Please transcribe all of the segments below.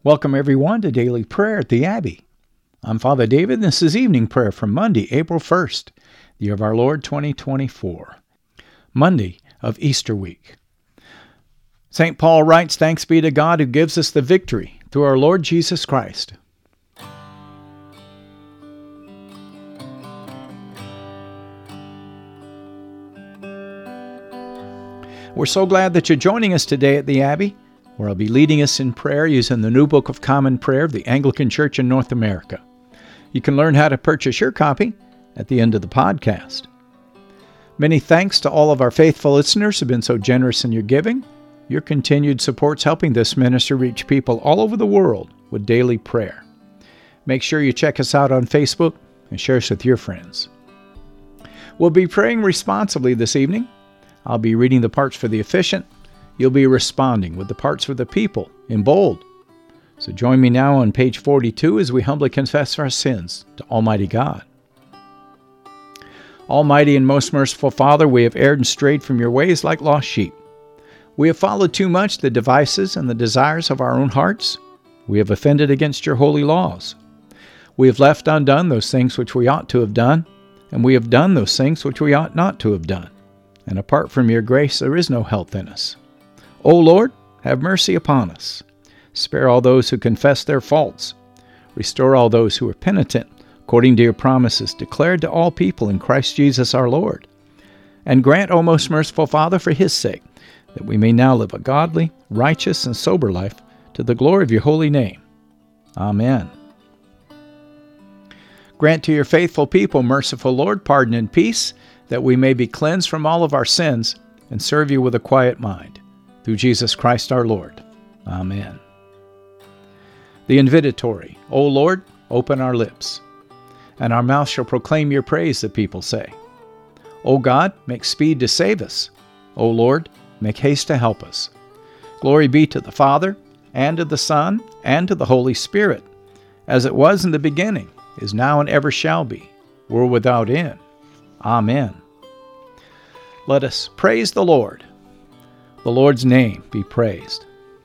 Welcome everyone to Daily Prayer at the Abbey. I'm Father David, and this is evening prayer for Monday, April 1st, the year of our Lord 2024, Monday of Easter week. St. Paul writes, "Thanks be to God who gives us the victory through our Lord Jesus Christ." We're so glad that you're joining us today at the Abbey, where I'll be leading us in prayer using the New Book of Common Prayer of the Anglican Church in North America. You can learn how to purchase your copy at the end of the podcast. Many thanks to all of our faithful listeners who've been so generous in your giving. Your continued support's helping this ministry reach people all over the world with daily prayer. Make sure you check us out on Facebook and share us with your friends. We'll be praying responsibly this evening. I'll be reading the parts for the officiant. You'll be responding with the parts for the people in bold. So join me now on page 42 as we humbly confess our sins to Almighty God. Almighty and most merciful Father, we have erred and strayed from your ways like lost sheep. We have followed too much the devices and the desires of our own hearts. We have offended against your holy laws. We have left undone those things which we ought to have done, and we have done those things which we ought not to have done. And apart from your grace, there is no health in us. O Lord, have mercy upon us. Spare all those who confess their faults. Restore all those who are penitent, according to your promises declared to all people in Christ Jesus our Lord. And grant, O most merciful Father, for his sake, that we may now live a godly, righteous, and sober life to the glory of your holy name. Amen. Grant to your faithful people, merciful Lord, pardon and peace, that we may be cleansed from all of our sins and serve you with a quiet mind. Through Jesus Christ our Lord. Amen. The invitatory. O Lord, open our lips, and our mouth shall proclaim your praise, the people say. O God, make speed to save us. O Lord, make haste to help us. Glory be to the Father, and to the Son, and to the Holy Spirit, as it was in the beginning, is now, and ever shall be, world without end. Amen. Let us praise the Lord. The Lord's name be praised.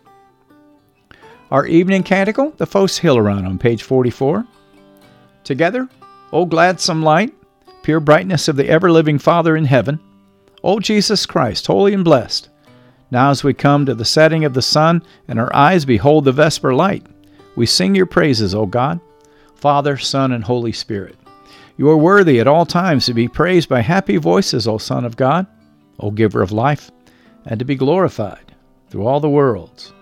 Our evening canticle, the Phos Hilaron, on page 44. Together, O gladsome light, pure brightness of the ever-living Father in heaven, O Jesus Christ, holy and blessed, now as we come to the setting of the sun and our eyes behold the vesper light, we sing your praises, O God, Father, Son, and Holy Spirit. You are worthy at all times to be praised by happy voices, O Son of God, O Giver of life, and to be glorified through all the worlds.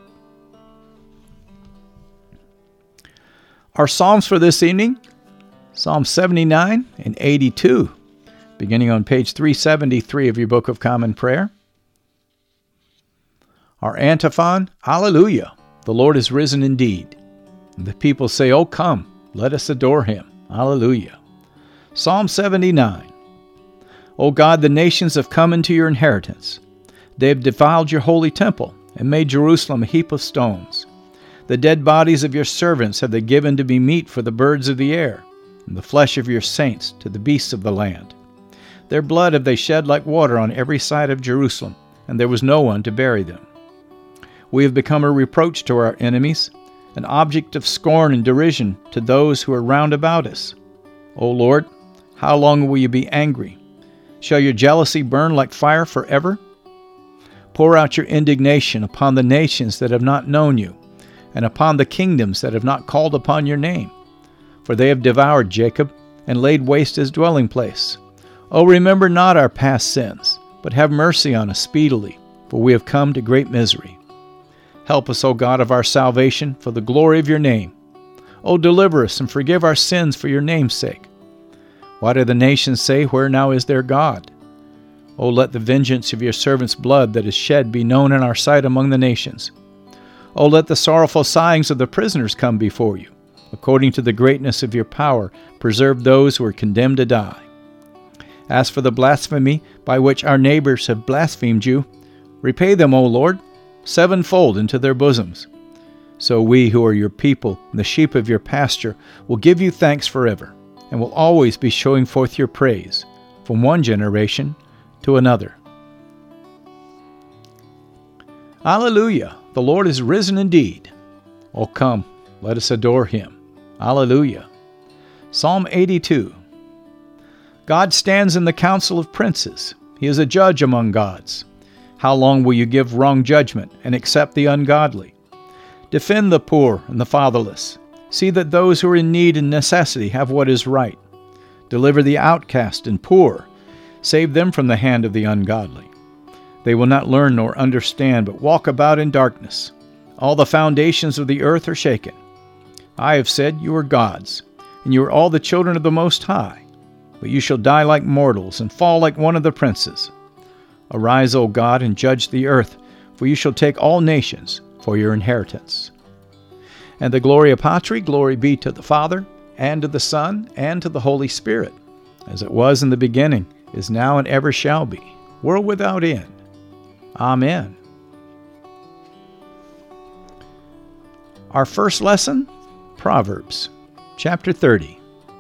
Our Psalms for this evening, Psalm 79 and 82, beginning on page 373 of your Book of Common Prayer. Our antiphon, Alleluia, the Lord is risen indeed. And the people say, O come, let us adore him. Alleluia. Psalm 79. O God, the nations have come into your inheritance. They have defiled your holy temple and made Jerusalem a heap of stones. The dead bodies of your servants have they given to be meat for the birds of the air, and the flesh of your saints to the beasts of the land. Their blood have they shed like water on every side of Jerusalem, and there was no one to bury them. We have become a reproach to our enemies, an object of scorn and derision to those who are round about us. O Lord, how long will you be angry? Shall your jealousy burn like fire forever? Pour out your indignation upon the nations that have not known you, and upon the kingdoms that have not called upon your name. For they have devoured Jacob, and laid waste his dwelling place. O remember not our past sins, but have mercy on us speedily, for we have come to great misery. Help us, O God of our salvation, for the glory of your name. O deliver us, and forgive our sins for your name's sake. Why do the nations say, where now is their God? O let the vengeance of your servant's blood that is shed be known in our sight among the nations. O let the sorrowful sighings of the prisoners come before you. According to the greatness of your power, preserve those who are condemned to die. As for the blasphemy by which our neighbors have blasphemed you, repay them, O Lord, sevenfold into their bosoms. So we who are your people and the sheep of your pasture will give you thanks forever, and will always be showing forth your praise from one generation to another. Alleluia! The Lord is risen indeed. Oh, come, let us adore him. Hallelujah. Psalm 82. God stands in the council of princes. He is a judge among gods. How long will you give wrong judgment and accept the ungodly? Defend the poor and the fatherless. See that those who are in need and necessity have what is right. Deliver the outcast and poor. Save them from the hand of the ungodly. They will not learn nor understand, but walk about in darkness. All the foundations of the earth are shaken. I have said, you are gods, and you are all the children of the Most High. But you shall die like mortals, and fall like one of the princes. Arise, O God, and judge the earth, for you shall take all nations for your inheritance. And the Gloria Patri, glory be to the Father, and to the Son, and to the Holy Spirit, as it was in the beginning, is now, and ever shall be, world without end. Amen. Our first lesson, Proverbs, chapter 30.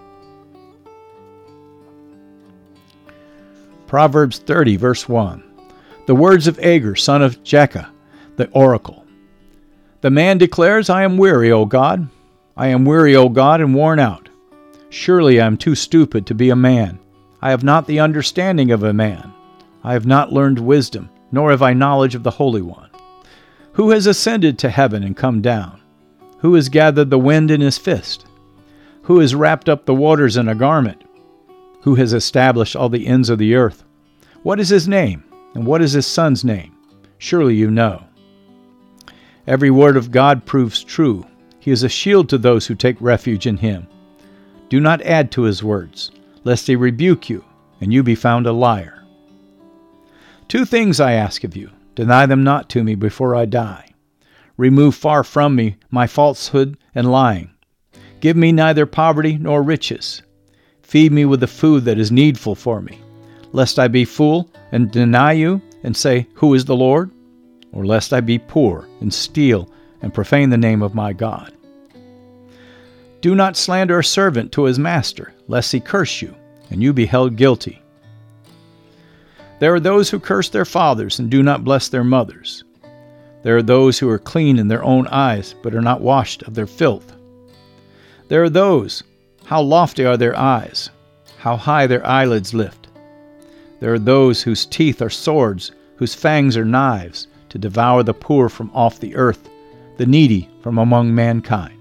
Proverbs 30, verse 1. The words of Agur, son of Jakeh, the oracle. The man declares, I am weary, O God. I am weary, O God, and worn out. Surely I am too stupid to be a man. I have not the understanding of a man. I have not learned wisdom, nor have I knowledge of the Holy One. Who has ascended to heaven and come down? Who has gathered the wind in his fist? Who has wrapped up the waters in a garment? Who has established all the ends of the earth? What is his name, and what is his son's name? Surely you know. Every word of God proves true. He is a shield to those who take refuge in him. Do not add to his words, lest he rebuke you, and you be found a liar. 2 things I ask of you. Deny them not to me before I die. Remove far from me my falsehood and lying. Give me neither poverty nor riches. Feed me with the food that is needful for me, lest I be full and deny you and say, Who is the Lord? Or lest I be poor and steal and profane the name of my God. Do not slander a servant to his master, lest he curse you, and you be held guilty. There are those who curse their fathers and do not bless their mothers. There are those who are clean in their own eyes, but are not washed of their filth. There are those, how lofty are their eyes, how high their eyelids lift. There are those whose teeth are swords, whose fangs are knives, to devour the poor from off the earth, the needy from among mankind.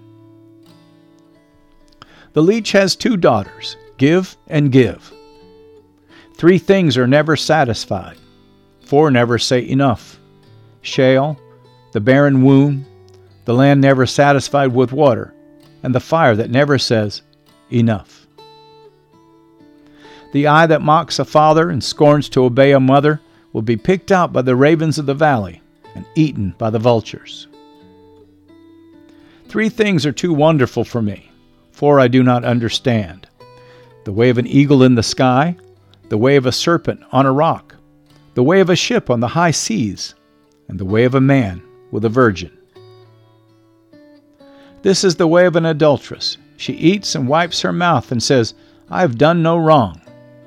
The leech has 2 daughters, give and give. 3 things are never satisfied, 4 never say enough. Sheol, the barren womb, the land never satisfied with water, and the fire that never says, enough. The eye that mocks a father and scorns to obey a mother will be picked out by the ravens of the valley and eaten by the vultures. 3 things are too wonderful for me, 4 I do not understand. The way of an eagle in the sky, the way of a serpent on a rock, the way of a ship on the high seas, and the way of a man with a virgin. This is the way of an adulteress. She eats and wipes her mouth and says, I have done no wrong.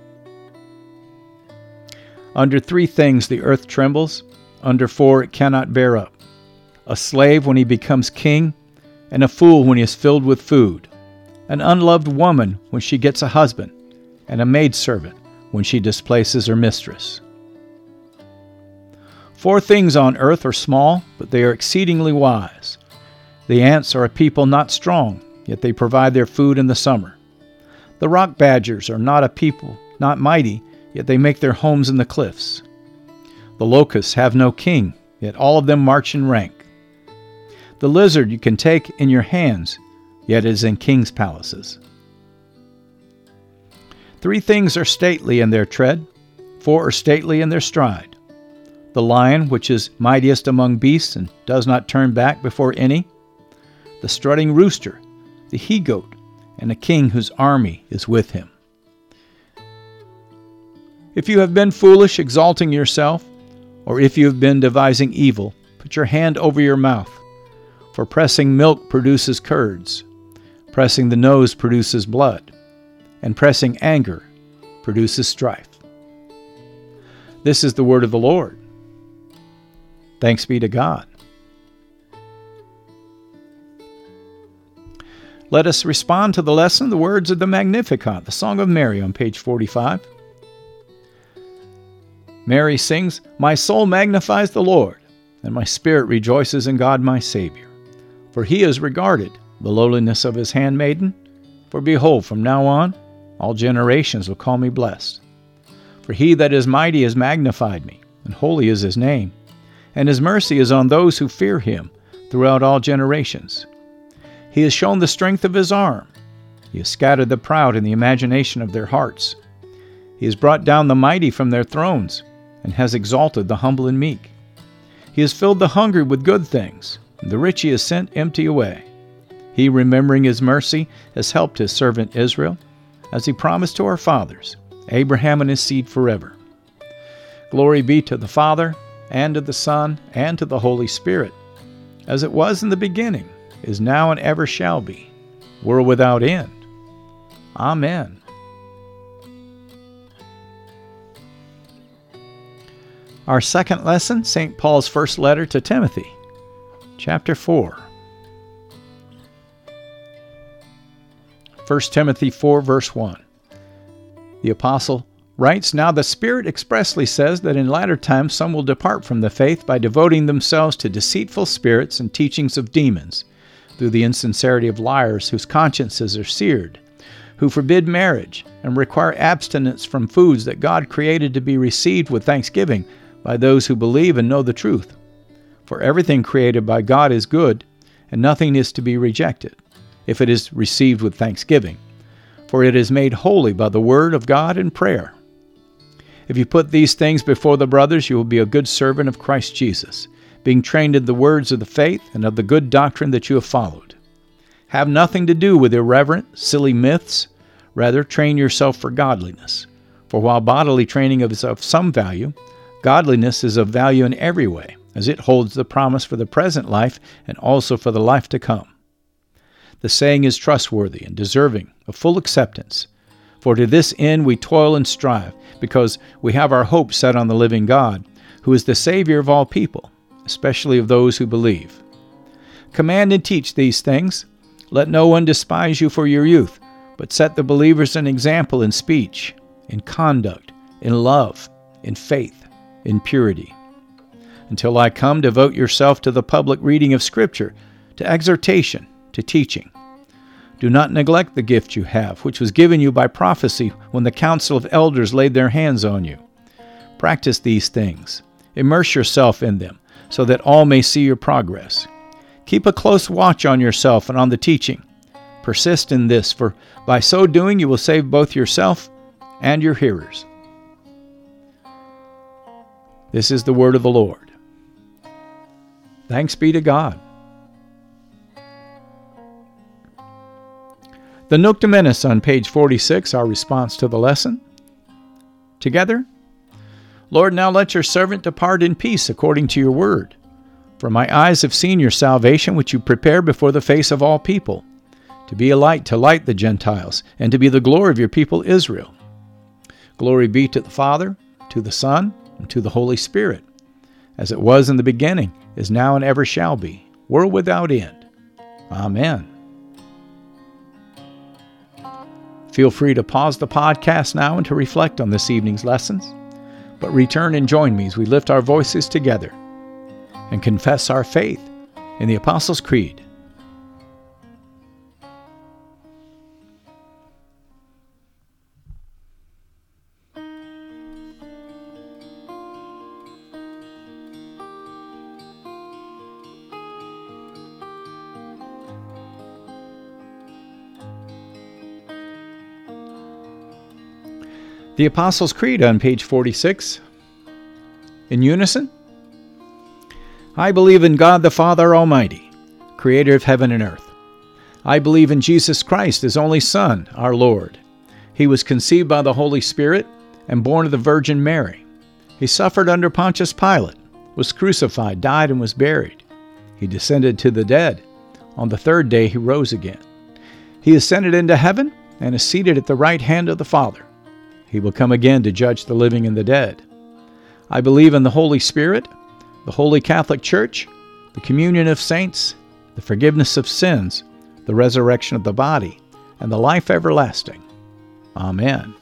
Under 3 things the earth trembles, under 4 it cannot bear up. A slave when he becomes king, and a fool when he is filled with food. An unloved woman when she gets a husband, and a maidservant when she displaces her mistress. 4 things on earth are small, but they are exceedingly wise. The ants are a people not strong, yet they provide their food in the summer. The rock badgers are not a people, not mighty, yet they make their homes in the cliffs. The locusts have no king, yet all of them march in rank. The lizard you can take in your hands, yet is in kings' palaces. 3 things are stately in their tread, 4 are stately in their stride. The lion, which is mightiest among beasts and does not turn back before any. The strutting rooster, the he-goat, and a king whose army is with him. If you have been foolish, exalting yourself, or if you have been devising evil, put your hand over your mouth. For pressing milk produces curds, pressing the nose produces blood, and pressing anger produces strife. This is the word of the Lord. Thanks be to God. Let us respond to the lesson, the words of the Magnificat, the Song of Mary on page 45. Mary sings, "My soul magnifies the Lord, and my spirit rejoices in God my Savior. For he has regarded the lowliness of his handmaiden. For behold, from now on, all generations will call me blessed. For he that is mighty has magnified me, and holy is his name. And his mercy is on those who fear him throughout all generations. He has shown the strength of his arm. He has scattered the proud in the imagination of their hearts. He has brought down the mighty from their thrones, and has exalted the humble and meek. He has filled the hungry with good things, and the rich he has sent empty away. He, remembering his mercy, has helped his servant Israel, as he promised to our fathers, Abraham and his seed forever. Glory be to the Father, and to the Son, and to the Holy Spirit, as it was in the beginning, is now, and ever shall be, world without end. Amen." Our second lesson, St. Paul's first letter to Timothy, chapter 4. 1 Timothy 4, verse 1. The apostle writes, "Now the Spirit expressly says that in latter times some will depart from the faith by devoting themselves to deceitful spirits and teachings of demons, through the insincerity of liars whose consciences are seared, who forbid marriage and require abstinence from foods that God created to be received with thanksgiving by those who believe and know the truth. For everything created by God is good, and nothing is to be rejected, if it is received with thanksgiving, for it is made holy by the word of God and prayer. If you put these things before the brothers, you will be a good servant of Christ Jesus, being trained in the words of the faith and of the good doctrine that you have followed. Have nothing to do with irreverent, silly myths. Rather, train yourself for godliness. For while bodily training is of some value, godliness is of value in every way, as it holds the promise for the present life and also for the life to come. The saying is trustworthy and deserving of full acceptance. For to this end we toil and strive, because we have our hope set on the living God, who is the Savior of all people, especially of those who believe. Command and teach these things. Let no one despise you for your youth, but set the believers an example in speech, in conduct, in love, in faith, in purity. Until I come, devote yourself to the public reading of Scripture, to exhortation, to teaching. Do not neglect the gift you have, which was given you by prophecy when the council of elders laid their hands on you. Practice these things. Immerse yourself in them, so that all may see your progress. Keep a close watch on yourself and on the teaching. Persist in this, for by so doing you will save both yourself and your hearers. This is the word of the Lord. Thanks be to God. The Nunc Dimittis on page 46, our response to the lesson. Together, Lord, now let your servant depart in peace according to your word. For my eyes have seen your salvation, which you prepared before the face of all people, to be a light to light the Gentiles, and to be the glory of your people Israel. Glory be to the Father, to the Son, and to the Holy Spirit, as it was in the beginning, is now, and ever shall be, world without end. Amen. Feel free to pause the podcast now and to reflect on this evening's lessons, but return and join me as we lift our voices together and confess our faith in the Apostles' Creed. The Apostles' Creed on page 46. In unison. I believe in God the Father Almighty, creator of heaven and earth. I believe in Jesus Christ, his only Son, our Lord. He was conceived by the Holy Spirit and born of the Virgin Mary. He suffered under Pontius Pilate, was crucified, died, and was buried. He descended to the dead. On the third day he rose again. He ascended into heaven and is seated at the right hand of the Father. He will come again to judge the living and the dead. I believe in the Holy Spirit, the Holy Catholic Church, the communion of saints, the forgiveness of sins, the resurrection of the body, and the life everlasting. Amen.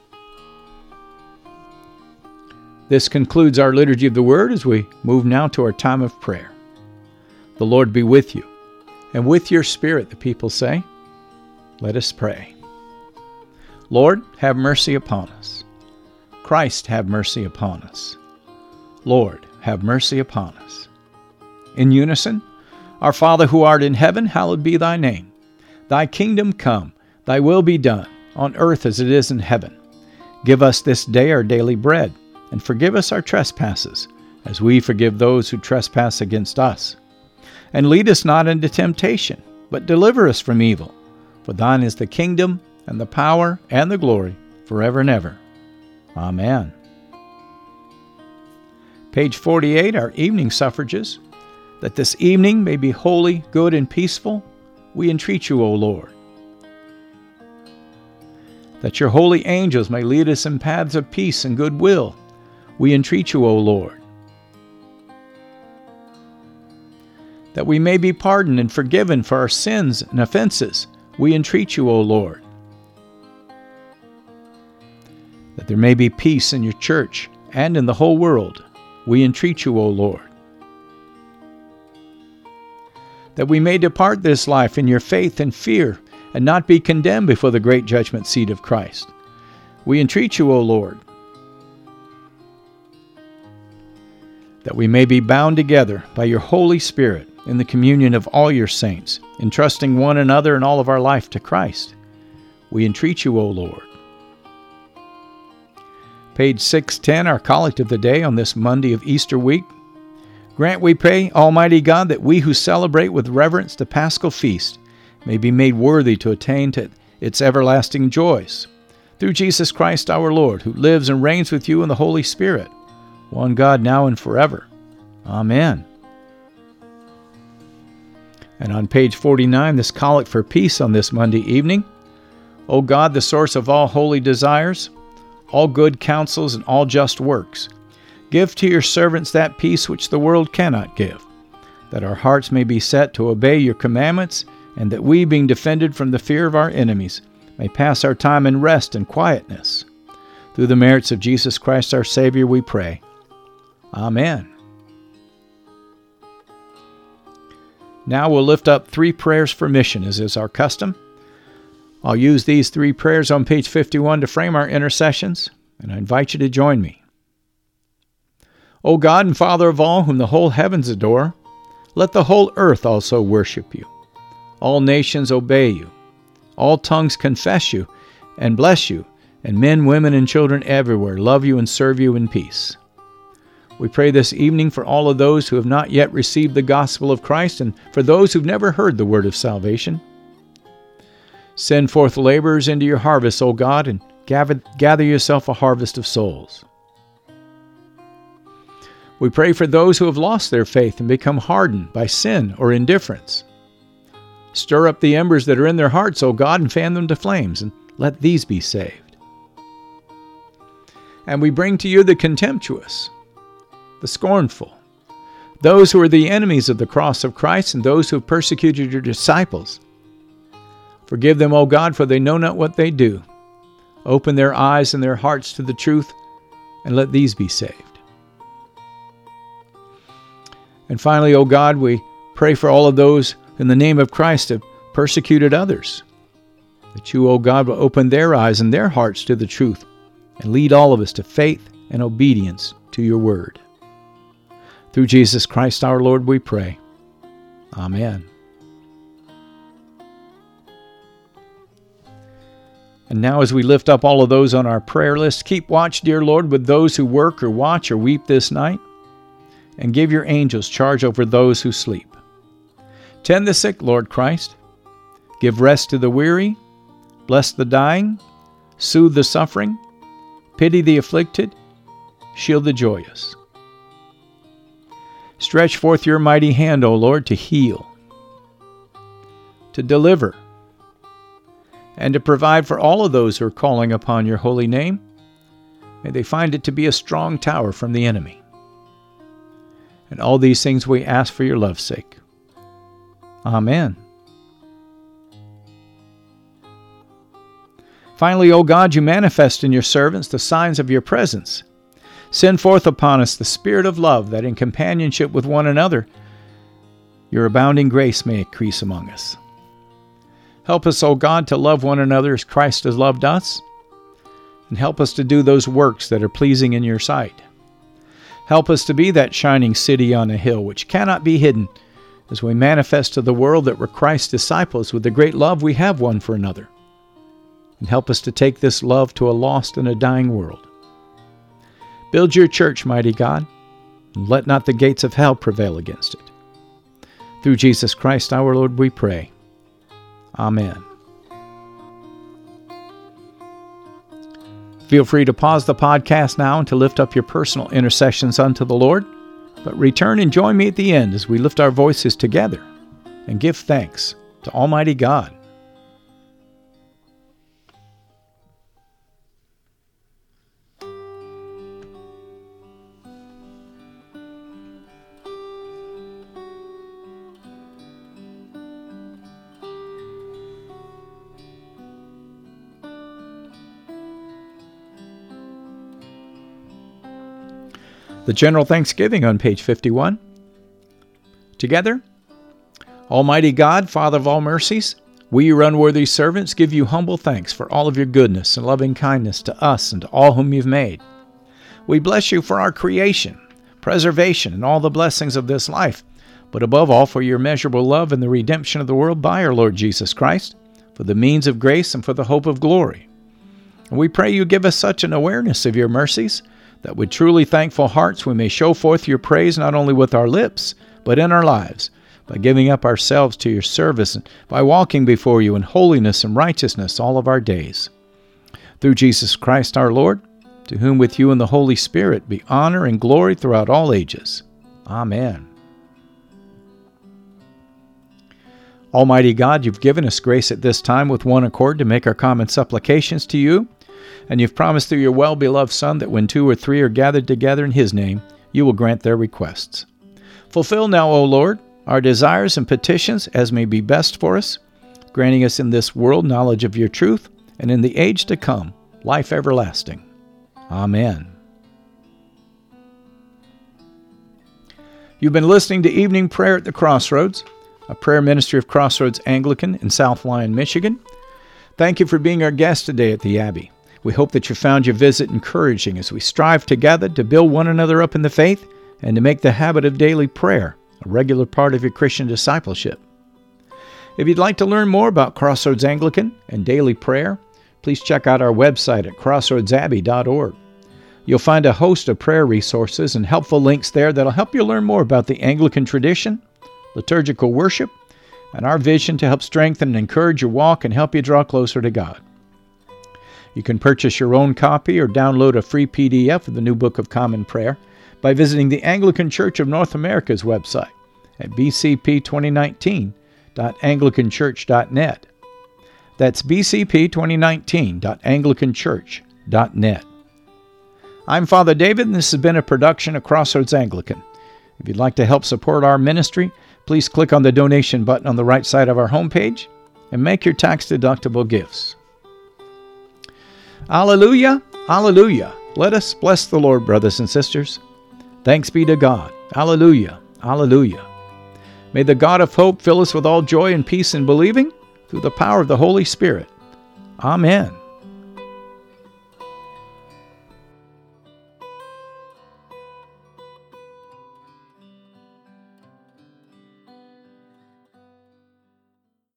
This concludes our Liturgy of the Word as we move now to our time of prayer. The Lord be with you, and with your spirit, the people say. Let us pray. Lord, have mercy upon us. Christ, have mercy upon us. Lord, have mercy upon us. In unison, Our Father who art in heaven, hallowed be thy name. Thy kingdom come, thy will be done, on earth as it is in heaven. Give us this day our daily bread, and forgive us our trespasses, as we forgive those who trespass against us. And lead us not into temptation, but deliver us from evil. For thine is the kingdom, and the power, and the glory, forever and ever. Amen. Page 48, our evening suffrages. That this evening may be holy, good, and peaceful, we entreat you, O Lord. That your holy angels may lead us in paths of peace and goodwill, we entreat you, O Lord. That we may be pardoned and forgiven for our sins and offenses, we entreat you, O Lord. That there may be peace in your church and in the whole world, we entreat you, O Lord. That we may depart this life in your faith and fear, and not be condemned before the great judgment seat of Christ. We entreat you, O Lord. That we may be bound together by your Holy Spirit in the communion of all your saints, entrusting one another and all of our life to Christ. We entreat you, O Lord. Page 610, our collect of the day on this Monday of Easter week. Grant, we pray, Almighty God, that we who celebrate with reverence the Paschal feast may be made worthy to attain to its everlasting joys. Through Jesus Christ our Lord, who lives and reigns with you in the Holy Spirit, one God, now and forever. Amen. And on page 49, this collect for peace on this Monday evening. O God, the source of all holy desires, all good counsels, and all just works, give to your servants that peace which the world cannot give, that our hearts may be set to obey your commandments, and that we, being defended from the fear of our enemies, may pass our time in rest and quietness. Through the merits of Jesus Christ our Savior, we pray. Amen. Now we'll lift up 3 prayers for mission, as is our custom. I'll use these 3 prayers on page 51 to frame our intercessions, and I invite you to join me. O God and Father of all, whom the whole heavens adore, let the whole earth also worship you. All nations obey you. All tongues confess you and bless you, and men, women, and children everywhere love you and serve you in peace. We pray this evening for all of those who have not yet received the gospel of Christ, and for those who've never heard the word of salvation. Send forth laborers into your harvest, O God, and gather yourself a harvest of souls. We pray for those who have lost their faith and become hardened by sin or indifference. Stir up the embers that are in their hearts, O God, and fan them to flames, and let these be saved. And we bring to you the contemptuous, the scornful, those who are the enemies of the cross of Christ, and those who have persecuted your disciples. Forgive them, O God, for they know not what they do. Open their eyes and their hearts to the truth, and let these be saved. And finally, O God, we pray for all of those in the name of Christ have persecuted others, that you, O God, will open their eyes and their hearts to the truth and lead all of us to faith and obedience to your word. Through Jesus Christ our Lord we pray. Amen. And now as we lift up all of those on our prayer list, keep watch, dear Lord, with those who work or watch or weep this night, and give your angels charge over those who sleep. Tend the sick, Lord Christ. Give rest to the weary. Bless the dying. Soothe the suffering. Pity the afflicted. Shield the joyous. Stretch forth your mighty hand, O Lord, to heal, to deliver, and to provide for all of those who are calling upon your holy name. May they find it to be a strong tower from the enemy. And all these things we ask for your love's sake. Amen. Finally, O God, you manifest in your servants the signs of your presence. Send forth upon us the spirit of love, that in companionship with one another, your abounding grace may increase among us. Help us, O God, to love one another as Christ has loved us, and help us to do those works that are pleasing in your sight. Help us to be that shining city on a hill which cannot be hidden, as we manifest to the world that we're Christ's disciples with the great love we have one for another. And help us to take this love to a lost and a dying world. Build your church, mighty God, and let not the gates of hell prevail against it. Through Jesus Christ our Lord we pray. Amen. Feel free to pause the podcast now and to lift up your personal intercessions unto the Lord, but return and join me at the end as we lift our voices together and give thanks to Almighty God. The General Thanksgiving on page 51. Together, Almighty God, Father of all mercies, we, your unworthy servants, give you humble thanks for all of your goodness and loving kindness to us and to all whom you've made. We bless you for our creation, preservation, and all the blessings of this life, but above all for your immeasurable love and the redemption of the world by our Lord Jesus Christ, for the means of grace and for the hope of glory. And we pray you give us such an awareness of your mercies, that with truly thankful hearts we may show forth your praise not only with our lips, but in our lives, by giving up ourselves to your service and by walking before you in holiness and righteousness all of our days. Through Jesus Christ our Lord, to whom with you and the Holy Spirit be honor and glory throughout all ages. Amen. Almighty God, you've given us grace at this time with one accord to make our common supplications to you, and you've promised through your well-beloved Son that when 2 or 3 are gathered together in his name, you will grant their requests. Fulfill now, O Lord, our desires and petitions as may be best for us, granting us in this world knowledge of your truth, and in the age to come, life everlasting. Amen. You've been listening to Evening Prayer at the Crossroads, a prayer ministry of Crossroads Anglican in South Lyon, Michigan. Thank you for being our guest today at the Abbey. We hope that you found your visit encouraging as we strive together to build one another up in the faith and to make the habit of daily prayer a regular part of your Christian discipleship. If you'd like to learn more about Crossroads Anglican and daily prayer, please check out our website at crossroadsabbey.org. You'll find a host of prayer resources and helpful links there that'll help you learn more about the Anglican tradition, liturgical worship, and our vision to help strengthen and encourage your walk and help you draw closer to God. You can purchase your own copy or download a free PDF of the New Book of Common Prayer by visiting the Anglican Church of North America's website at bcp2019.anglicanchurch.net. That's bcp2019.anglicanchurch.net. I'm Father David, and this has been a production of Crossroads Anglican. If you'd like to help support our ministry, please click on the donation button on the right side of our homepage and make your tax-deductible gifts. Alleluia, alleluia. Let us bless the Lord, brothers and sisters. Thanks be to God. Alleluia, alleluia. May the God of hope fill us with all joy and peace in believing through the power of the Holy Spirit. Amen.